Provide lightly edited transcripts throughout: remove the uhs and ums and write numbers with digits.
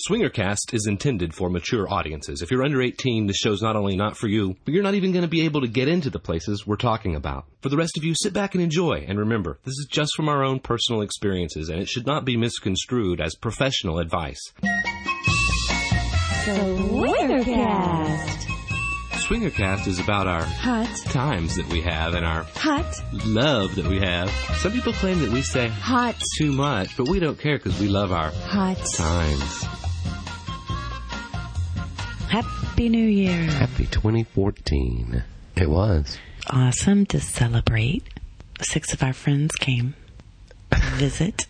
SwingerCast is intended for mature audiences. If you're under 18, this show's not only not for you, but you're not even going to be able to get into the places we're talking about. For the rest of you, sit back and enjoy. And remember, this is just from our own personal experiences, and it should not be misconstrued as professional advice. SwingerCast. SwingerCast is about our Hot times that we have and our hot love that we have. Some people claim that we say hot too much, but we don't care because we love our hot times. Happy New Year. Happy 2014. It was. Awesome to celebrate. 6 of our friends came to visit.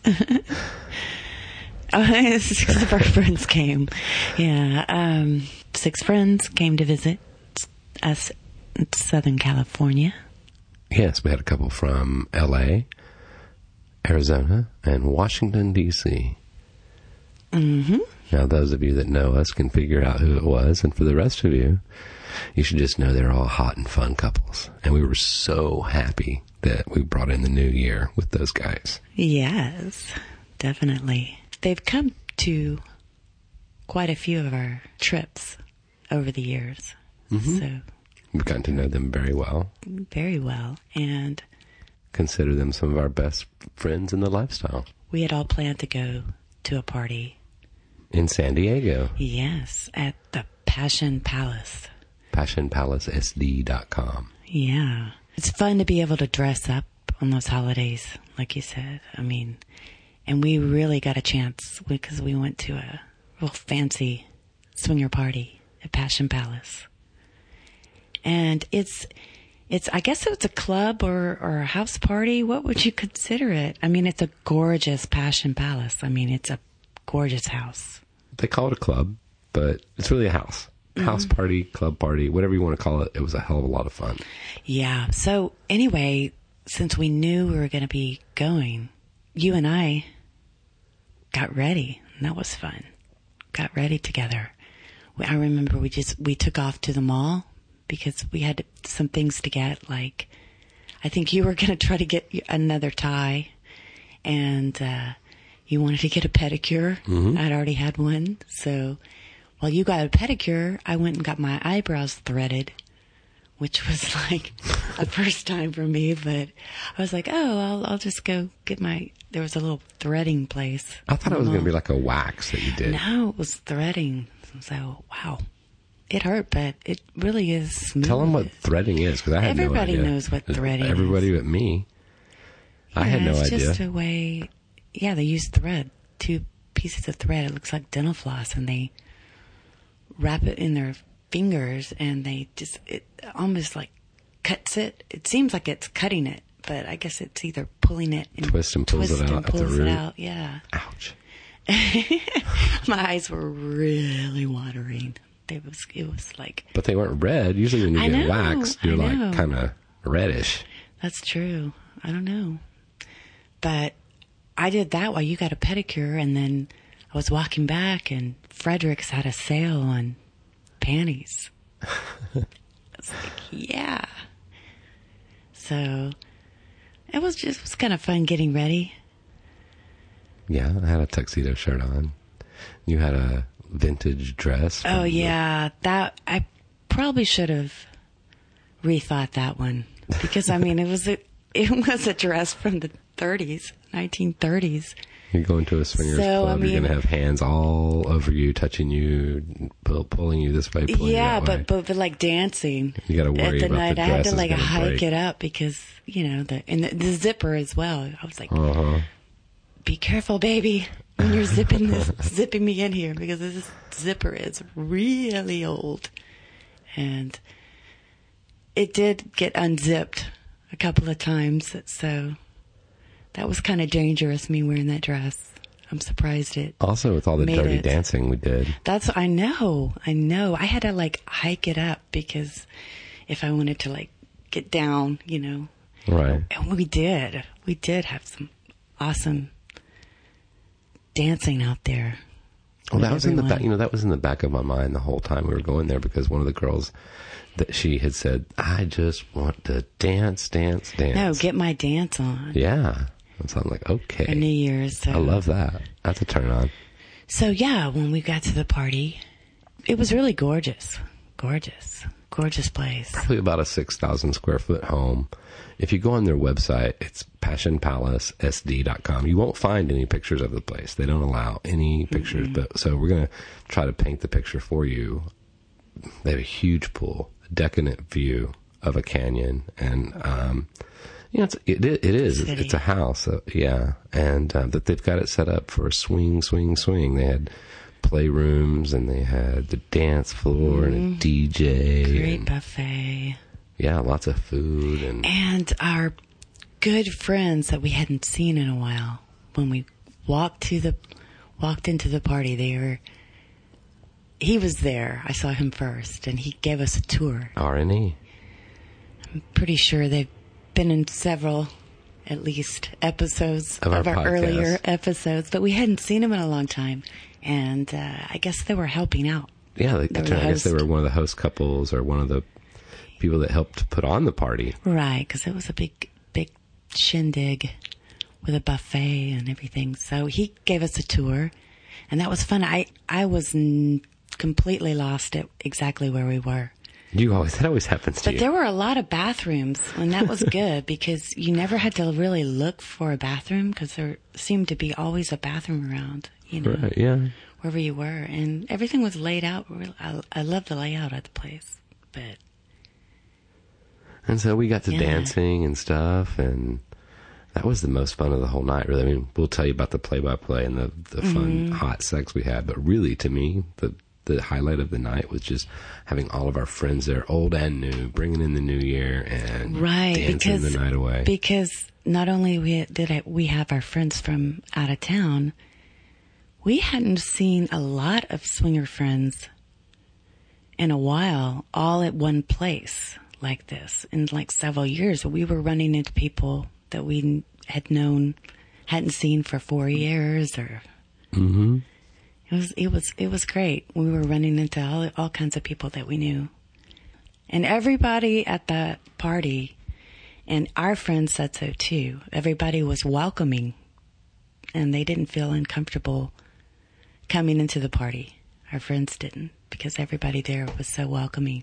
6 of our friends came. Yeah. 6 friends came to visit us in Southern California. Yes, we had a couple from L.A., Arizona, and Washington, D.C. Mm-hmm. Now, those of you that know us can figure out who it was, and for the rest of you, you should just know they're all hot and fun couples. And we were so happy that we brought in the new year with those guys. Yes, definitely. They've come to quite a few of our trips over the years. Mm-hmm. So We've gotten to know them very well. very well. And Consider them some of our best friends in the lifestyle. we had all planned to go to a party. In San Diego. Yes, at the Passion Palace. PassionPalaceSD.com. Yeah. It's fun to be able to dress up on those holidays, like you said. I mean, and we really got a chance because we went to a real fancy swinger party at Passion Palace. And it's I guess it's a club or a house party. What would you consider it? I mean, it's a gorgeous Passion Palace. I mean, it's a gorgeous house. They call it a club, but it's really a house. House party, club party, whatever you want to call it. It was a hell of a lot of fun. Yeah. So anyway, since we knew we were going to be going, you and I got ready, and that was fun. Got ready together. I remember we took off to the mall because we had some things to get. Like, I think you were going to try to get another tie, and you wanted to get a pedicure. Mm-hmm. I'd already had one, so while you got a pedicure, I went and got my eyebrows threaded, which was like a first time for me. But I was like, oh, I'll just go get there was a little threading place. I thought it was going to be like a wax that you did. No, it was threading. So, wow. It hurt, but it really is smooth. Tell them what threading is, because I had no idea. Everybody knows what threading is. Everybody but me. I had no idea. It's just a way. Yeah, they use thread. 2 pieces of thread. It looks like dental floss, and they wrap it in their fingers, and it almost like cuts it. It seems like it's cutting it, but I guess it's either pulling it and Twist and pulls it out at the root. Yeah. Ouch. My eyes were really watering. It was like. But they weren't red. Usually when you I get know, waxed, you're I know. like kind of reddish. That's true. I don't know. But I did that while you got a pedicure, and then I was walking back, and Frederick's had a sale on panties. I was like, yeah. So it was kind of fun getting ready. Yeah, I had a tuxedo shirt on. You had a vintage dress. Oh, yeah. That I probably should have rethought that one, because I mean, it was a dress from the 30s, 1930s. You go into a swingers club, you're going to have hands all over you, touching you, pulling you this way, pulling you that way. but like dancing. You got to worry at the about night. the I dress had to is like gonna hike break. it up because the zipper as well. I was like, Uh-huh. be careful, baby, when you're zipping me in here, because this zipper is really old, and it did get unzipped a couple of times, so that was kind of dangerous, me wearing that dress. I'm surprised it. Also, with all the made dirty it. dancing we did. I know. I had to like hike it up because if I wanted to like get down, Right. and we did have some awesome dancing out there. Well, that with was in the back. everyone. That was in the back of my mind the whole time we were going there, because one of the girls that she had said, "I just want to dance." No, get my dance on. Yeah. And so I'm like, okay. For New Year's. So. I love that. That's a turn on. So yeah, when we got to the party, it was really gorgeous. Gorgeous place. Probably about a 6,000 square foot home. If you go on their website, it's passionpalacesd.com. You won't find any pictures of the place. They don't allow any pictures. But so we're going to try to paint the picture for you. They have a huge pool, a decadent view of a canyon, and it is. It's a house, yeah, and that they've got it set up for a swing. They had playrooms, and they had the dance floor and a DJ. Great buffet. Yeah, lots of food. And our good friends that we hadn't seen in a while, when we walked into the party, he was there. I saw him first, and he gave us a tour. R&E. I'm pretty sure they've been in several, at least, episodes of our earlier episodes, but we hadn't seen him in a long time. And I guess they were helping out. Yeah, I guess they were one of the host couples or one of the people that helped put on the party. Right, because it was a big shindig with a buffet and everything. So he gave us a tour, and that was fun. I was completely lost at exactly where we were. That always happens to you. But there were a lot of bathrooms, and that was good because you never had to really look for a bathroom because there seemed to be always a bathroom around, right, yeah. Wherever you were. And everything was laid out. I love the layout of the place. And so we got to dancing and stuff, and that was the most fun of the whole night, really. I mean, we'll tell you about the play-by-play and the fun, hot sex we had, but really, to me, the highlight of the night was just having all of our friends there, old and new, bringing in the new year and dancing the night away. Because not only did we have our friends from out of town, we hadn't seen a lot of swinger friends in a while, all at one place like this in like several years. We were running into people that we hadn't seen for 4 years, or it was great. We were running into all kinds of people that we knew, and everybody at the party, and our friends said so too. Everybody was welcoming, and they didn't feel uncomfortable coming into the party. Our friends didn't, because everybody there was so welcoming.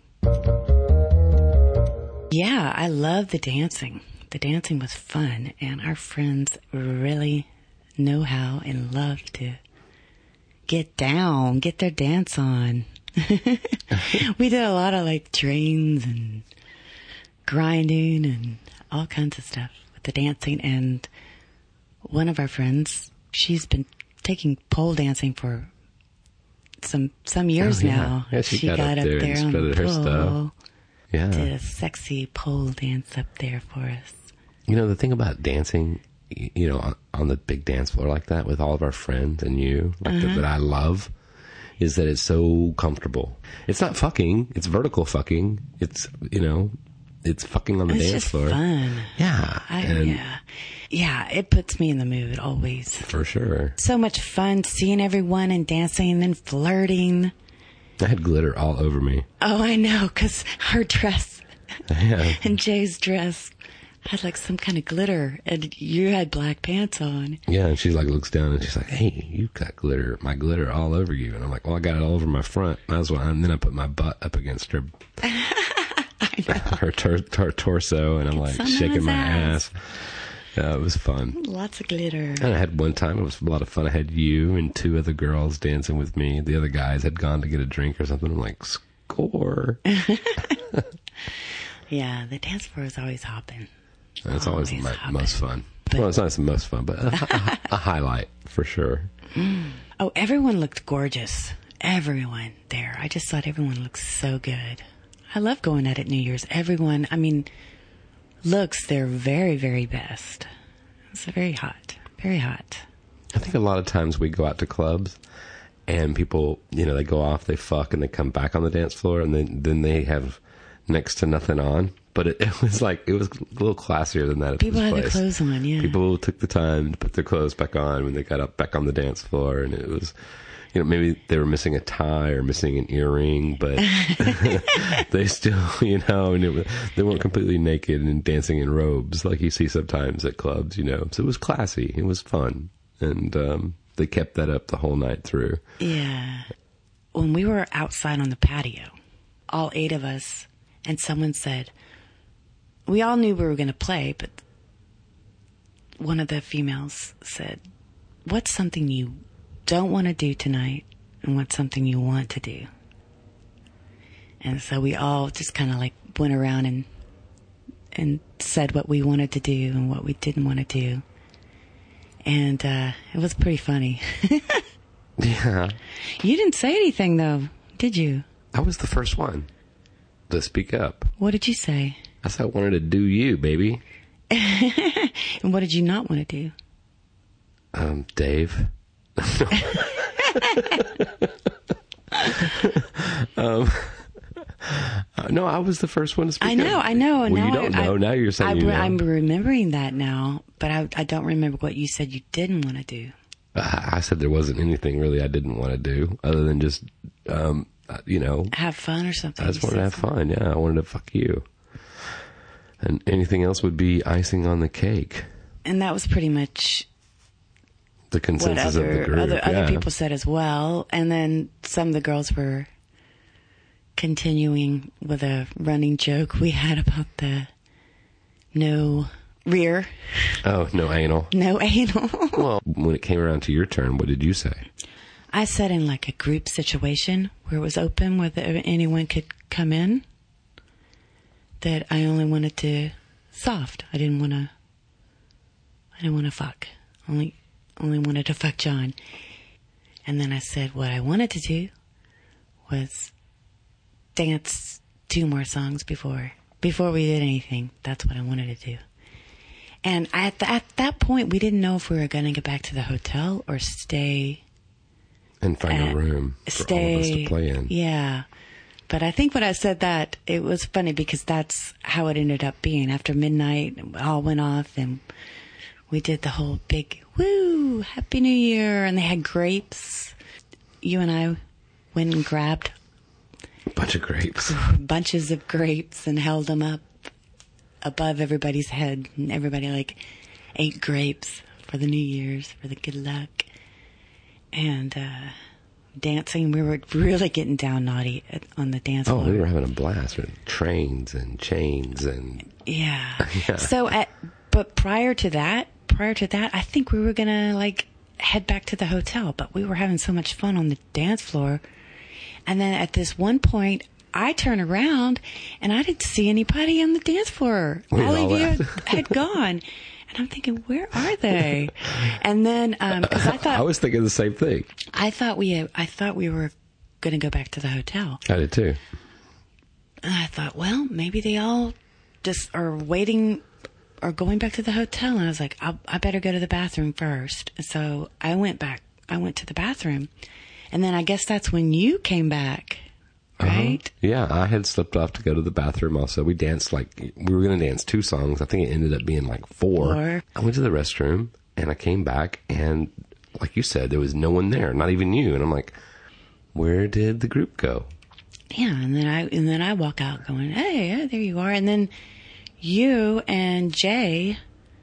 Yeah, I love the dancing. The dancing was fun, and our friends really know how and love to get their dance on. We did a lot of like trains and grinding and all kinds of stuff with the dancing. And one of our friends, she's been taking pole dancing for some years now. Yeah, she got up there and spread her stuff. Yeah. Did a sexy pole dance up there for us. You know, the thing about dancing, you know, on the big dance floor like that with all of our friends and you, like that I love, is that it's so comfortable. It's not fucking. It's vertical fucking. It's, you know, it's fucking on the dance floor. It's fun. Yeah. Yeah, it puts me in the mood always. For sure. So much fun seeing everyone and dancing and flirting. I had glitter all over me. Oh, I know, because her dress and Jay's dress had like some kind of glitter, and you had black pants on. Yeah, and she like looks down and she's like, "Hey, you got my glitter all over you." And I'm like, "Well, I got it all over my front. Might as well." And then I put my butt up against her, her torso, and I'm like shaking my ass. Yeah, it was fun. Lots of glitter. And I had one time, it was a lot of fun. I had you and two other girls dancing with me. The other guys had gone to get a drink or something. I'm like, score. Yeah, the dance floor is always hopping. It's always most fun. Well, it's not the most fun, but a highlight for sure. Oh, everyone looked gorgeous. Everyone there. I just thought everyone looked so good. I love going out at New Year's. Everyone, I mean, looks their very, very best. It's very hot. Very hot. I think a lot of times we go out to clubs and people, you know, they go off, they fuck, and they come back on the dance floor, and then they have next to nothing on. But it was a little classier than that at people this place. Had their clothes on, yeah. People took the time to put their clothes back on when they got up back on the dance floor, and it was, you know, maybe they were missing a tie or missing an earring, but they still, you know, and they weren't completely naked and dancing in robes like you see sometimes at clubs, you know. So it was classy. It was fun. And They kept that up the whole night through. Yeah. When we were outside on the patio, all 8 of us, and someone said, we all knew we were going to play, but one of the females said, what's something you don't want to do tonight, and what's something you want to do? And so we all just kind of like went around and said what we wanted to do and what we didn't want to do. And it was pretty funny. Yeah. You didn't say anything, though, did you? I was the first one to speak up. What did you say? I said I wanted to do you, baby. And what did you not want to do? Dave. No, I was the first one to speak up. I know. Well, now you don't know. Now you're saying you know. I'm remembering that now, but I don't remember what you said you didn't want to do. I said there wasn't anything really I didn't want to do other than just, have fun or something. I just wanted to have fun. Yeah, I wanted to fuck you. And anything else would be icing on the cake. And that was pretty much the consensus what of the group. Other people said as well. And then some of the girls were continuing with a running joke we had about the no rear. Oh, no anal. No anal. Well, when it came around to your turn, what did you say? I said in like a group situation where it was open, where anyone could come in, that I only wanted to soft. I didn't want to fuck. Only wanted to fuck John. And then I said what I wanted to do was dance 2 more songs before we did anything. That's what I wanted to do. And at that point, we didn't know if we were going to get back to the hotel or stay and find a room for all of us to play in. Yeah. But I think when I said that, it was funny because that's how it ended up being. After midnight, we all went off and we did the whole big, woo, Happy New Year. And they had grapes. You and I went and grabbed a bunch of grapes. Bunches of grapes and held them up above everybody's head. And everybody like ate grapes for the New Year's, for the good luck. And dancing, we were really getting down naughty on the dance floor. Oh, we were having a blast with trains and chains and... Yeah. So, but prior to that, I think we were going to like head back to the hotel, but we were having so much fun on the dance floor. And then at this one point, I turn around and I didn't see anybody on the dance floor. All of you had gone. And I'm thinking, where are they? And then, cause I thought... I was thinking the same thing. I thought we were going to go back to the hotel. I did too. And I thought, well, maybe they all just are waiting or going back to the hotel. And I was like, I better go to the bathroom first. And so I went to the bathroom. And then I guess that's when you came back. Right? Yeah, I had slipped off to go to the bathroom also. We danced we were going to dance 2 songs. I think it ended up being like 4. I went to the restroom and I came back and like you said, there was no one there, not even you. And I'm like, where did the group go? Yeah. And then I walk out going, hey, there you are. And then you and Jay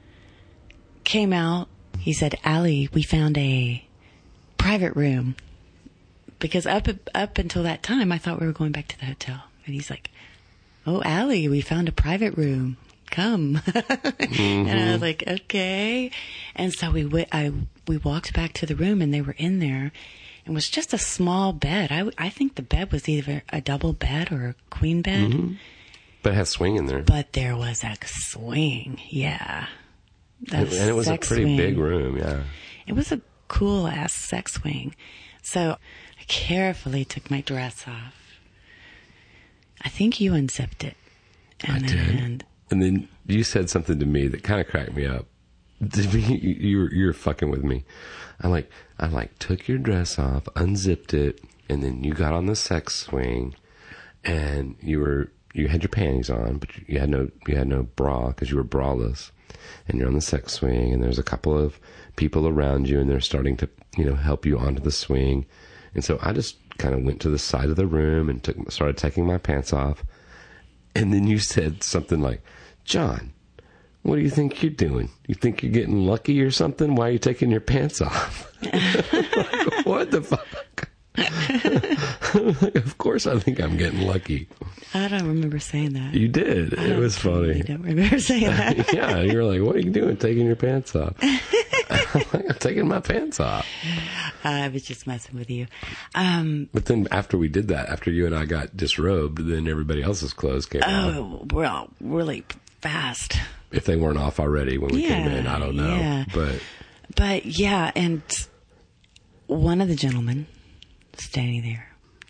came out. He said, Allie, we found a private room. Because up until that time, I thought we were going back to the hotel. And he's like, oh, Allie, we found a private room. Come. And I was like, okay. And so we walked back to the room and they were in there. It was just a small bed. I think the bed was either a double bed or a queen bed. Mm-hmm. But it has swing in there. But there was a swing. Yeah. And it was a pretty big room. Yeah. It was a cool ass sex swing. So I carefully took my dress off. I think you unzipped it. I did. And then you said something to me that kind of cracked me up. You're fucking with me. I took your dress off, unzipped it, and then you got on the sex swing, and you had your panties on, but you had no bra because you were braless, and you're on the sex swing, and there's a couple of people around you, and they're starting to help you onto the swing. And so I just kind of went to the side of the room and started taking my pants off. And then you said something like, John, What do you think you're doing? You think you're getting lucky or something? Why are you taking your pants off? Like, what the fuck? Of course I think I'm getting lucky. I don't remember saying that. You did. It was funny. I don't remember saying that. Yeah, you were like, what are you doing taking your pants off? I'm taking my pants off. I was just messing with you. But then after we did that, after you and I got disrobed, then everybody else's clothes came off. Oh, well, really fast. If they weren't off already when we came in, I don't know. Yeah. But yeah, and one of the gentlemen standing there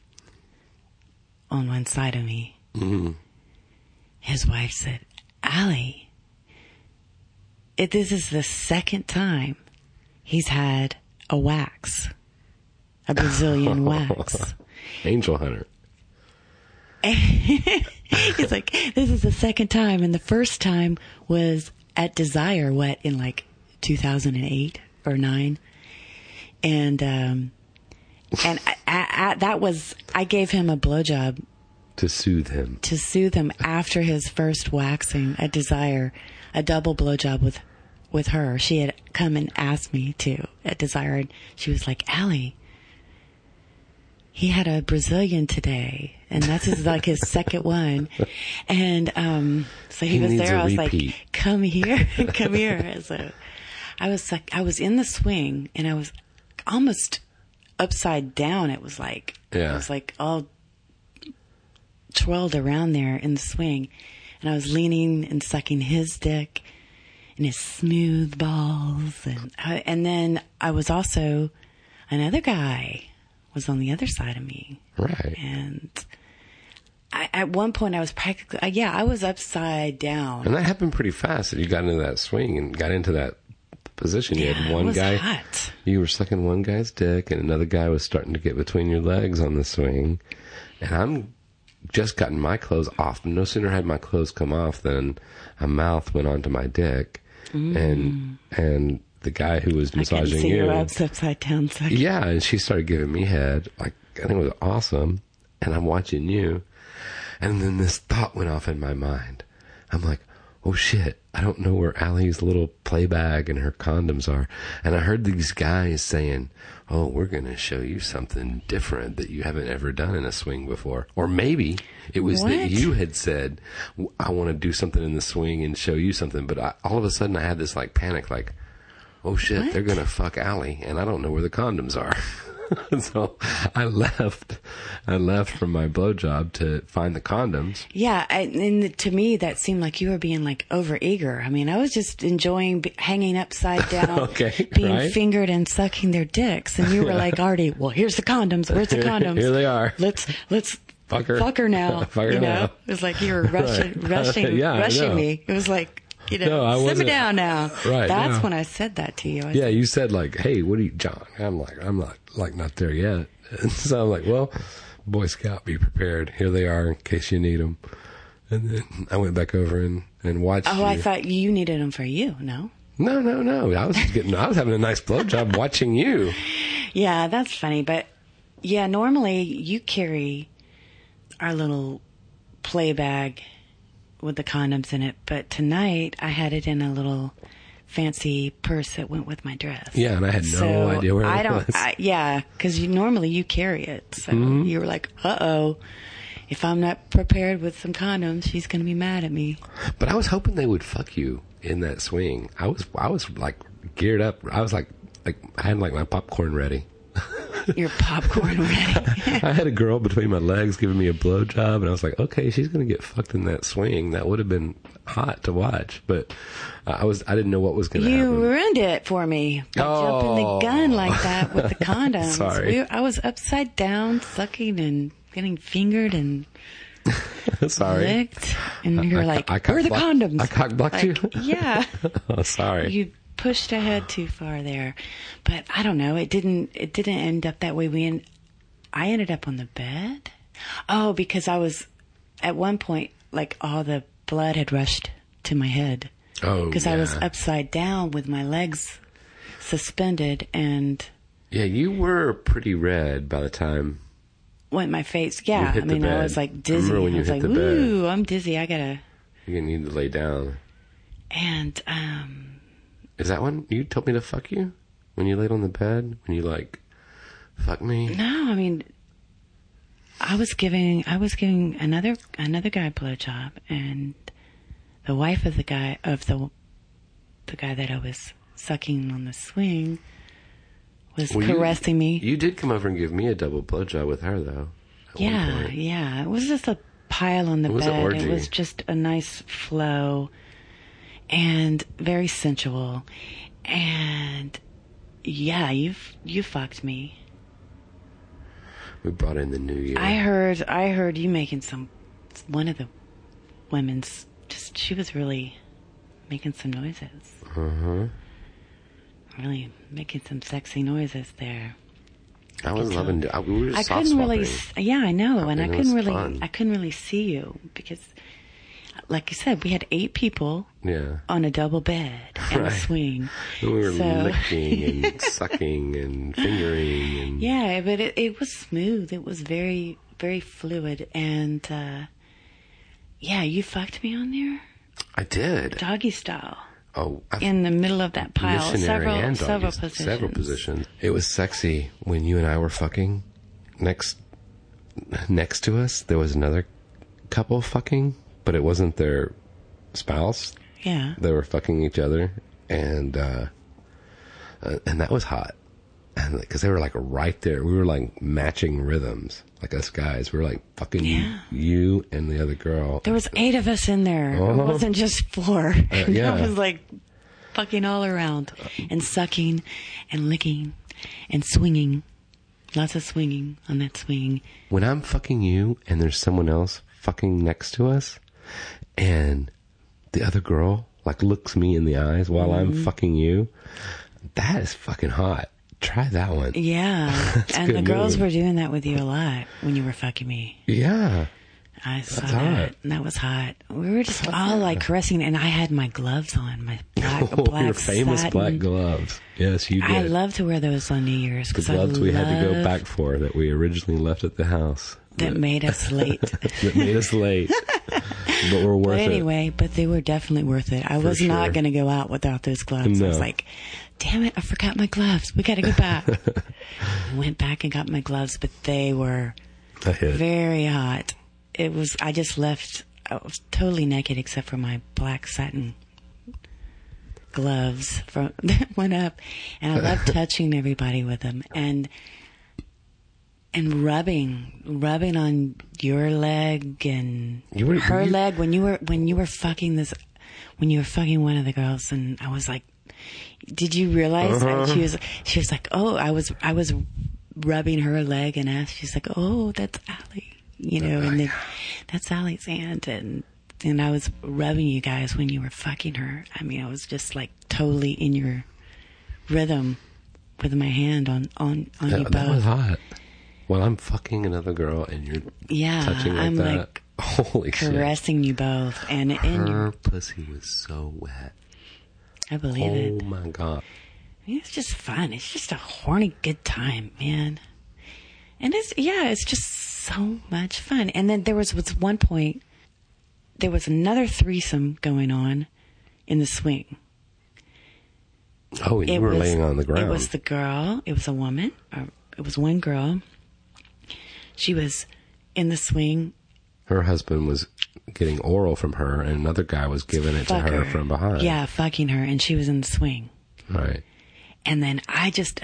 on one side of me, his wife said, Allie, this is the second time he's had a wax, a Brazilian wax. Angel hunter. He's like, this is the second time, and the first time was at Desire, in like 2008 or 9, and I gave him a blowjob to soothe him after his first waxing at Desire, a double blowjob with her. She had come and asked me to at Desire, and she was like, Allie, he had a Brazilian today, and that's his second one. And so he was there. I was like, come here. So I was in the swing, and I was almost upside down. It was like, I was like all twirled around there in the swing, and I was leaning and sucking his dick and his smooth balls, and then I was also, another guy was on the other side of me, right? And at one point I was practically, I was upside down, and that happened pretty fast. That you got into that swing and got into that position. You had one guy, hot. You were sucking one guy's dick, and another guy was starting to get between your legs on the swing, and I'm just gotten my clothes off. No sooner had my clothes come off than a mouth went onto my dick, and the guy who was massaging I you, your abs upside down. Second. Yeah, and she started giving me head. Like, I think it was awesome, and I'm watching you, and then this thought went off in my mind. I'm like, oh shit, I don't know where Allie's little play bag and her condoms are. And I heard these guys saying, oh, we're going to show you something different that you haven't ever done in a swing before. Or maybe it was that you had said, I want to do something in the swing and show you something. But all of a sudden I had this like panic, like, oh shit, they're going to fuck Allie, and I don't know where the condoms are. So I left from my blowjob to find the condoms. Yeah, and to me that seemed like you were being like overeager. I mean, I was just enjoying hanging upside down, being fingered and sucking their dicks, and you were like, Artie, well, here's the condoms. Where's the condoms? Here they are. Let's fuck her now. Fuck her now. It was like you were rushing me. It was like, simmer down now. Right. That's when I said that to you. You said like, hey, what do you, John? I'm not there yet. And so I'm like, well, Boy Scout, be prepared. Here they are in case you need them. And then I went back over and watched. Oh, I thought you needed them for you. No. No. I was having a nice blowjob watching you. Yeah, that's funny. But yeah, normally you carry our little play bag with the condoms in it, but tonight I had it in a little fancy purse that went with my dress. Yeah, and I had no idea where it was. Because normally you carry it, so you were like, uh-oh, if I'm not prepared with some condoms, she's going to be mad at me. But I was hoping they would fuck you in that swing. I was like geared up. I was like I had like my popcorn ready. Your popcorn ready. I had a girl between my legs giving me a blowjob, and I was like, okay, she's going to get fucked in that swing. That would have been hot to watch, but I didn't know what was going to happen. You ruined it for me by jumping the gun like that with the condoms. Sorry. I was upside down, sucking and getting fingered and licked, and you're like, where are the condoms? I cock-blocked you? Yeah. Oh, sorry. You pushed ahead too far there, but I don't know. It didn't end up that way. I ended up on the bed. Oh, because I was at one point like all the blood had rushed to my head. Oh, because I was upside down with my legs suspended and. Yeah, you were pretty red by the time. Went my face. Yeah, I mean, I was like dizzy. I remember when you hit the bed. Ooh, I'm dizzy. I gotta. You need to lay down. And, Is that when you told me to fuck you? When you laid on the bed? When you fuck me? no, I mean, I was giving another guy a blowjob, and the wife of the guy that I was sucking on the swing was caressing me. You did come over and give me a double blowjob with her, though. Yeah. It was just a pile on the bed. An orgy. It was just a nice flow and very sensual. And yeah, you fucked me. We brought in the new year. I heard you making one of the women's, she was really making some noises. Uh-huh. Really making some sexy noises there. I was loving it. We were just I couldn't really, soft-swapping. I know, and I couldn't fun. really see you because, like you said, we had 8 people Yeah. on a double bed and a swing. And we were licking and sucking and fingering. And Yeah, but it was smooth. It was very, very fluid. And, yeah, you fucked me on there? I did. Doggy style. Oh, In the middle of that pile. missionary and Several doggy, positions. several positions. It was sexy when you and I were fucking. Next to us, there was another couple fucking, but it wasn't their spouse. Yeah. They were fucking each other, and that was hot. And because they were right there, we were matching rhythms, like us guys. We were fucking you and the other girl. There was 8 of us in there. It wasn't just 4. Yeah. It was fucking all around and sucking and licking and swinging. Lots of swinging on that swing. When I'm fucking you and there's someone else fucking next to us, and the other girl looks me in the eyes while I'm fucking you, that is fucking hot. Try that one. Yeah. And the girls were doing that with you a lot when you were fucking me. Yeah. I saw That's that. hot. And that was hot. We were just all caressing, and I had my gloves on, my black your famous satin. black gloves. Yes, you did. I love to wear those on New Year's. The gloves we had to go back for that we originally left at the house. That made us late. That made us late. But we're worth But it. anyway, but they were definitely worth it. I was not going to go out without those gloves. No. I was like, damn it, I forgot my gloves. We got to go back. I went back and got my gloves, but they were A hit. very hot. I just left, I was totally naked except for my black satin gloves that went up. And I love touching everybody with them. And rubbing on your leg and her leg when you were fucking one of the girls, and I was like, did you realize that she was like, oh, I was rubbing her leg and ass. She's like, oh, that's Allie, and then that's Allie's aunt, and I was rubbing you guys when you were fucking her. I mean, I was just totally in your rhythm with my hand on you both. That was hot. Well, I'm fucking another girl and you're touching I'm that. Holy caressing you both, and her pussy was so wet. I believe it. Oh my God. I mean, it's just fun. It's just a horny good time, man. And it's just so much fun. And then there was one point, there was another threesome going on in the swing. Oh, and you were laying on the ground. It was the girl. It was a woman. It was one girl. She was in the swing. Her husband was getting oral from her, and another guy was giving it to her from behind. Yeah, fucking her, and she was in the swing. Right. And then I just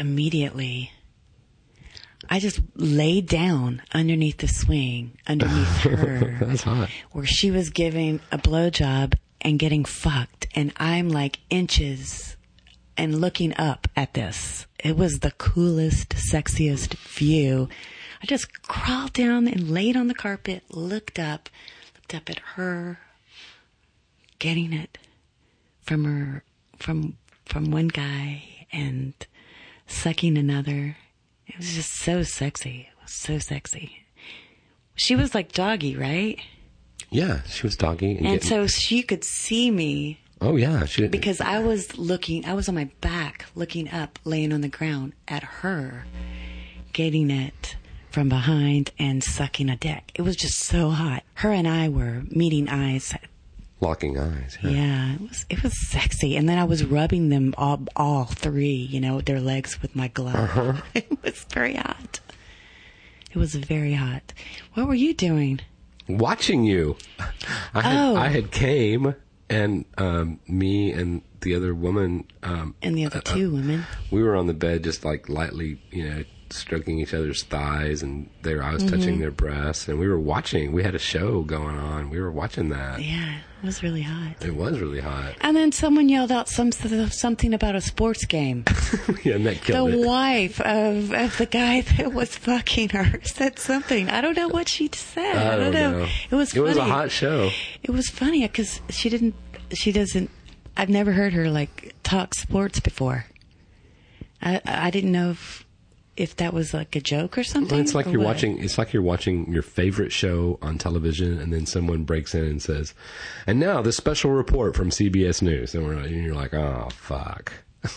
laid down underneath the swing, underneath her. That's hot. Where she was giving a blowjob and getting fucked, and I'm inches and looking up at this. It was the coolest, sexiest view. I just crawled down and laid on the carpet, looked up at her, getting it from one guy and sucking another. It was just so sexy. It was so sexy. She was like doggy, right? Yeah, she was doggy. And so she could see me. Oh, yeah. Because I was on my back, looking up, laying on the ground at her, getting it from behind and sucking a dick. It was just so hot. Her and I were meeting eyes Locking eyes. Yeah. Yeah, it was sexy. And then I was rubbing them all three, their legs with my glove. Uh-huh. It was very hot. It was very hot. What were you doing? Watching you. I had came, and me and the other woman. And the other two women. We were on the bed just like lightly, stroking each other's thighs, and I was touching their breasts, and we were watching. We had a show going on. We were watching that. Yeah, it was really hot. It was really hot. And then someone yelled out something about a sports game. Yeah, and that killed it. The wife of the guy that was fucking her said something. I don't know what she said. I don't know. It was funny. It was a hot show. It was funny because she doesn't, I've never heard her like talk sports before. I didn't know if that was like a joke or something. Well, it's like you're watching. It's like you're watching your favorite show on television, and then someone breaks in and says, "And now this special report from CBS News," and you're like, "Oh fuck,"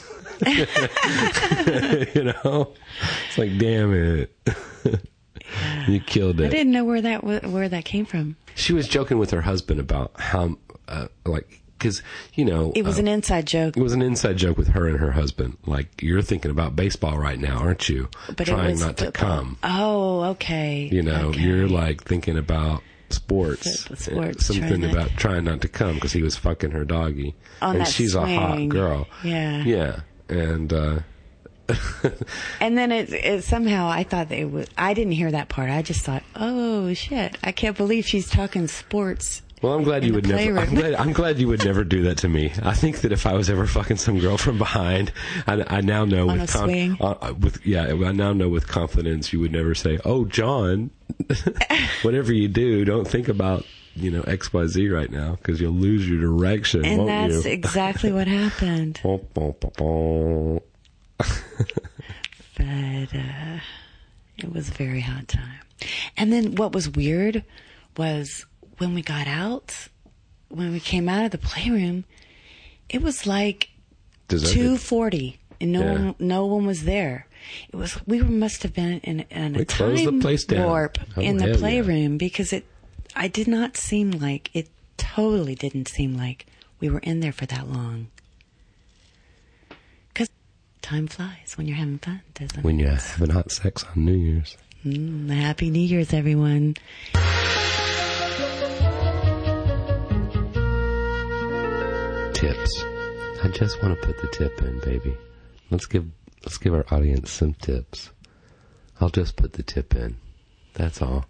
It's like, damn it, you killed it. I didn't know where that came from. She was joking with her husband about how, because, it was an inside joke. It was an inside joke with her and her husband. Like, you're thinking about baseball right now, aren't you? But trying not to come. Oh, okay. Okay. You're like thinking about sports. Something about trying not to come because he was fucking her doggy. And she's a hot girl. Yeah. Yeah. And, and then it somehow I thought I didn't hear that part. I just thought, oh shit, I can't believe she's talking sports. Well, I'm glad you would never. I'm glad you would never do that to me. I think that if I was ever fucking some girl from behind, I now know on a swing. I now know with confidence you would never say, "Oh, John, whatever you do, don't think about XYZ right now because you'll lose your direction." And won't that's you? exactly what happened. But it was a very hot time. And then what was weird was when we got out, when we came out of the playroom, it was like 2:40 and no one was there. It was must have been in a time warp in the playroom because I did not seem like it. Totally didn't seem like we were in there for that long. Because time flies when you're having fun, doesn't it? When you're having hot sex on New Year's. Happy New Year's, everyone. Tips. I just want to put the tip in, baby. Let's give our audience some tips. I'll just put the tip in. That's all.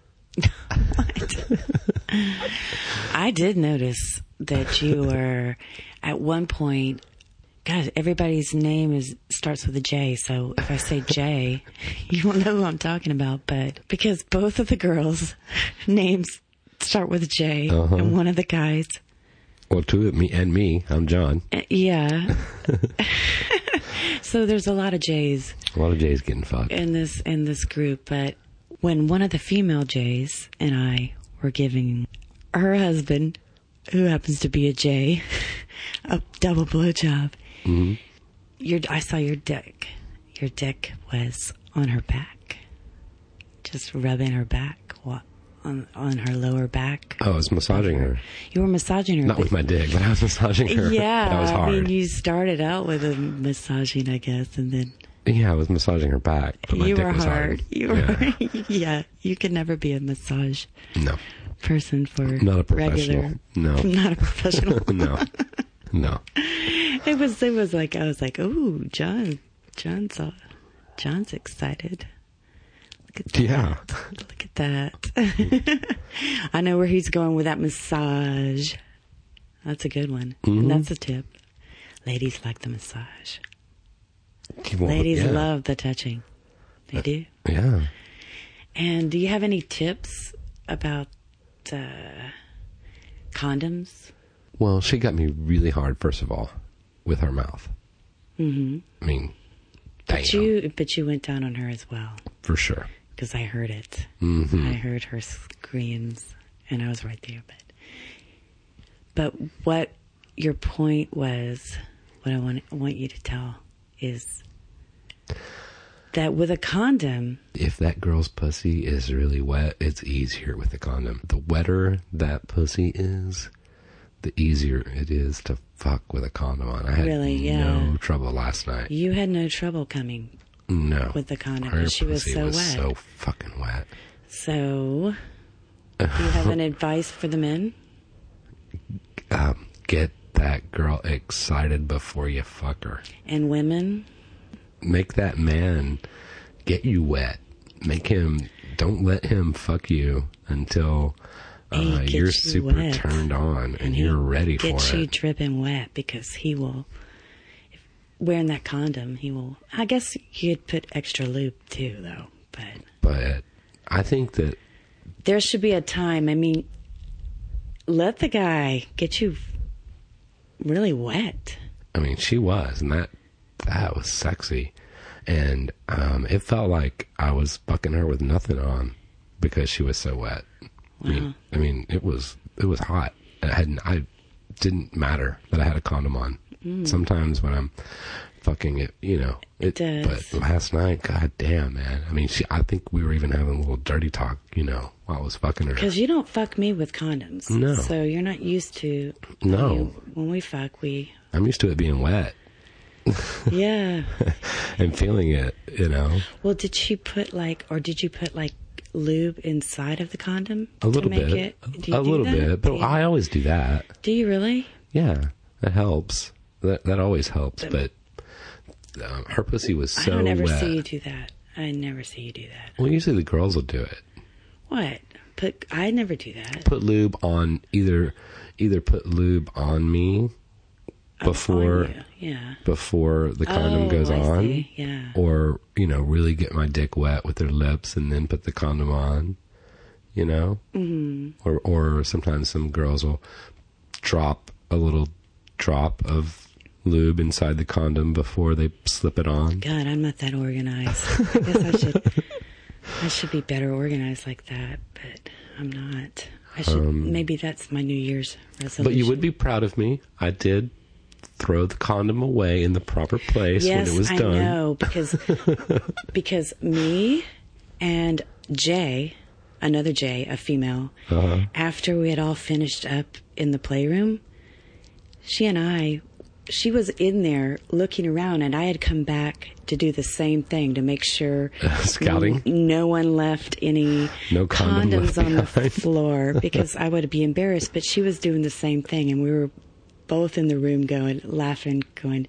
What? I did notice that you were at one point. God, everybody's name starts with a J. So if I say J, you won't know who I'm talking about. But because both of the girls' names start with a J, and one of the guys. Well, two of me and me. I'm John. Yeah. So there's a lot of J's. A lot of J's getting fucked in this group. But when one of the female J's and I were giving her husband, who happens to be a J, a double blowjob, I saw your dick. Your dick was on her back, just rubbing her back. On her lower back. Oh, I was massaging her. You were massaging her. Not with my dick, but I was massaging her. Yeah. That was hard. I mean, you started out with a massaging, I guess, and then... Yeah, I was massaging her back, but my dick was hard. You were yeah, you could never be a massage person for not a professional. Regular. No. Not a professional. No. It was like, I was like, ooh, John's excited. Look at that. Yeah. Look at that. I know where he's going with that massage. That's a good one. And that's a tip. Ladies like the massage. Ladies love the touching. They do. Yeah. And do you have any tips about condoms? Well, she got me really hard, first of all, with her mouth. I mean, damn. But you went down on her as well. For sure. Because I heard it. I heard her screams, and I was right there. But what your point was, what I want you to tell is that with a condom, if that girl's pussy is really wet, it's easier with a condom. The wetter that pussy is, the easier it is to fuck with a condom on. I had no trouble last night. You had no trouble coming No. with the condom. Her She was pussy so was wet. so fucking wet. So, do you have an advice for the men? Get that girl excited before you fuck her. And women? Make that man get you wet. Don't let him fuck you until you're super wet. turned on and you're ready for it. Get you dripping wet, because he will, wearing that condom, he will, I guess you'd put extra lube too, though. But I think that there should be a time, I mean, let the guy get you really wet. I mean, she was, and that was sexy. And it felt like I was fucking her with nothing on because she was so wet. Wow. I mean, it was hot. I didn't matter that I had a condom on. Sometimes when I'm fucking it, it does. But last night, god damn, man. I mean, I think we were even having a little dirty talk, while I was fucking her. Because you don't fuck me with condoms. No. So you're not used to. No. When we fuck, I'm used to it being wet. Yeah. And feeling it, Well, did you put lube inside of the condom? A little bit. A little bit. But I always do that. Do you really? Yeah. That helps. That always helps. But her pussy was so wet. I don't ever see you do that. I never see you do that. Well, usually the girls will do it. What? I never do that. Put lube on, either put lube on me before the condom goes on. See. Yeah. Or, really get my dick wet with their lips and then put the condom on, Mm-hmm. Or sometimes some girls will drop a little drop of lube inside the condom before they slip it on. God, I'm not that organized. I guess I should be better organized like that, but I'm not. Maybe that's my New Year's resolution. But you would be proud of me. I did throw the condom away in the proper place when it was done. Yes, I know, because me and Jay, another Jay, a female, after we had all finished up in the playroom, she was in there looking around, and I had come back to do the same thing to make sure scouting. No one left any condoms on the floor, because I would be embarrassed. But she was doing the same thing, and we were both in the room laughing, going,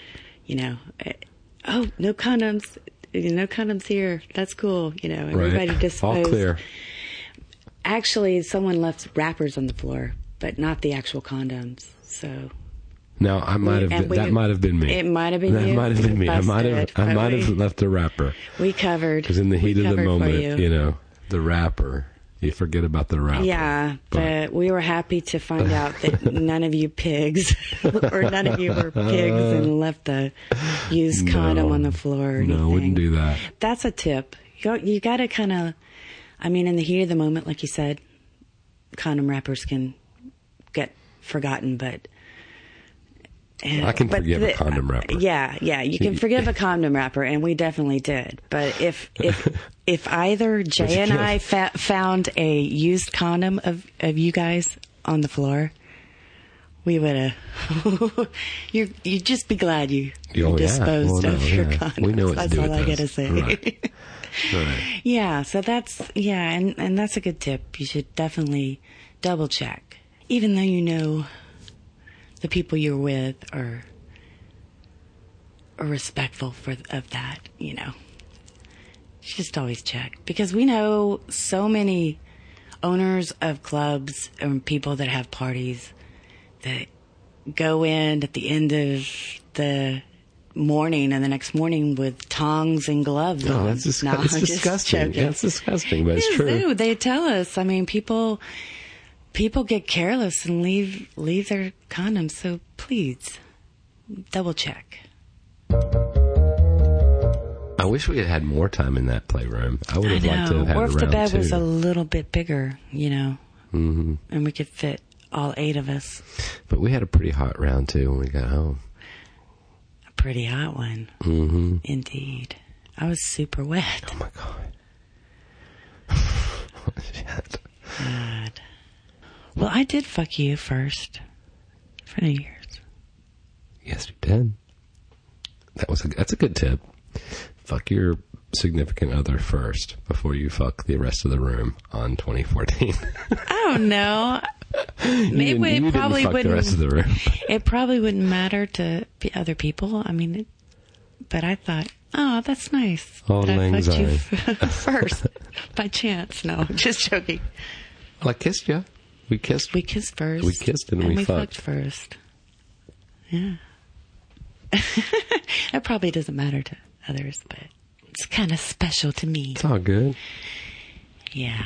oh, no condoms. No condoms here. That's cool. Everybody right. disposed. All clear. Actually, someone left wrappers on the floor, but not the actual condoms. So. No, that might have been me. It might have been you. That might have been me. I might have left a wrapper. We covered. Because in the heat of the moment, the wrapper, you forget about the wrapper. Yeah, but we were happy to find out that none of you pigs, or none of you were pigs and left the used condom on the floor or anything. No, I wouldn't do that. That's a tip. You got to kind of, in the heat of the moment, like you said, condom wrappers can get forgotten, but... I can forgive a condom wrapper. Yeah, you can forgive a condom wrapper, and we definitely did. But if either Jay and I found a used condom of you guys on the floor, we would have. You'd just be glad you disposed of your condoms. We know what that's to do all with I those. gotta say. Right. Yeah, so and that's a good tip. You should definitely double check, even though the people you're with are respectful of that, You just always check. Because we know so many owners of clubs and people that have parties that go in at the end of the morning and the next morning with tongs and gloves on. It's disgusting. Yeah, it's disgusting, but it's true. Ew, they tell us. People get careless and leave their condoms, so please double check. I wish we had had more time in that playroom. I would have liked to have had or a if round the bed two. was a little bit bigger, Mm-hmm. and we could fit all 8 of us. But we had a pretty hot round two when we got home. A pretty hot one. Mm-hmm. Indeed. I was super wet. Oh my God. Shit. God. Well, I did fuck you first. for New Year's. Yes, you did. That's a good tip. Fuck your significant other first before you fuck the rest of the room on 2014. I don't know. Maybe it probably wouldn't. The rest of the room. It probably wouldn't matter to other people. I mean, but I thought, oh, that's nice. Auld Lang fucked you Syne. first by chance. No, just joking. Well, I kissed you. We kissed. We kissed first. We kissed and we fucked first. Yeah. It probably doesn't matter to others, but it's kind of special to me. It's all good. Yeah.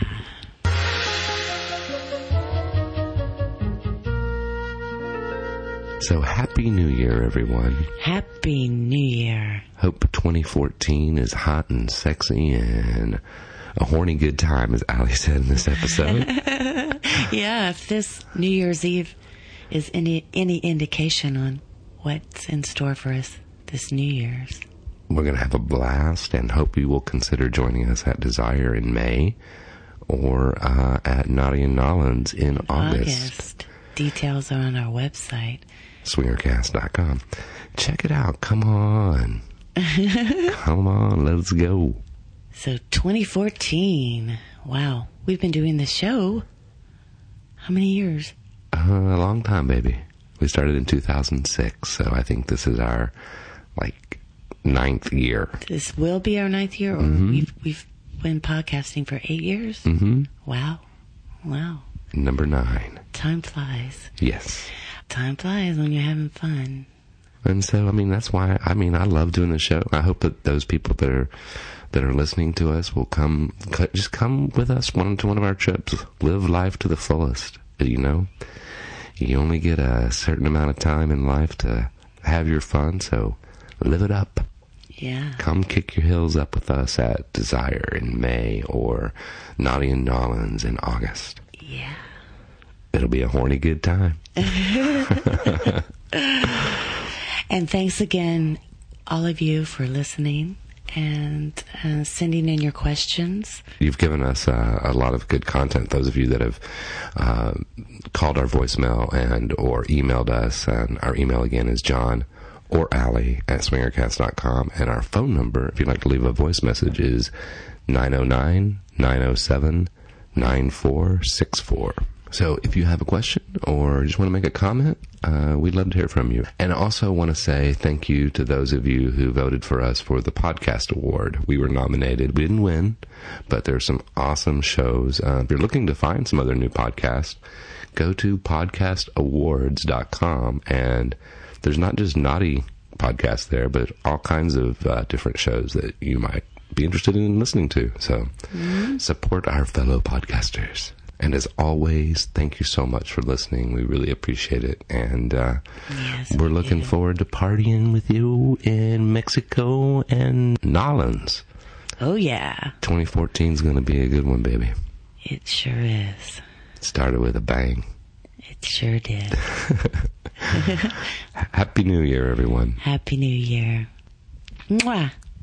So happy New Year, everyone. Happy New Year. Hope 2014 is hot and sexy and a horny good time, as Ali said in this episode. Yeah, if this New Year's Eve is any indication on what's in store for us this New Year's. We're going to have a blast and hope you will consider joining us at Desire in May or at Naughty and Nollins in August. Details are on our website. Swingercast.com. Check it out. Come on. Come on. Let's go. So 2014. Wow. We've been doing the show. How many years? A long time, baby. We started in 2006, so I think this is our, 9th year. This will be our 9th year, or we've been podcasting for 8 years? Mm-hmm. Wow. Number 9. Time flies. Yes. Time flies when you're having fun. And so, that's why, I love doing the show. I hope that those people that are listening to us will come with us to one of our trips. Live life to the fullest, You only get a certain amount of time in life to have your fun, so live it up. Yeah. Come kick your heels up with us at Desire in May or Naughty and Nollins in August. Yeah. It'll be a horny good time. And thanks again, all of you, for listening and sending in your questions. You've given us a lot of good content. Those of you that have called our voicemail or emailed us, and our email again is John or Allie at swingercast.com, and our phone number, if you'd like to leave a voice message, is 909-907-9464. So if you have a question or just want to make a comment, we'd love to hear from you. And I also want to say thank you to those of you who voted for us for the podcast award. We were nominated. We didn't win, but there's some awesome shows. If you're looking to find some other new podcasts, go to podcastawards.com, and there's not just naughty podcasts there, but all kinds of different shows that you might be interested in listening to. So support our fellow podcasters. And as always, thank you so much for listening. We really appreciate it. And yes, we're looking forward to partying with you in Mexico and Nollins. Oh, yeah. 2014 is going to be a good one, baby. It sure is. It started with a bang. It sure did. Happy New Year, everyone. Happy New Year. Mwah.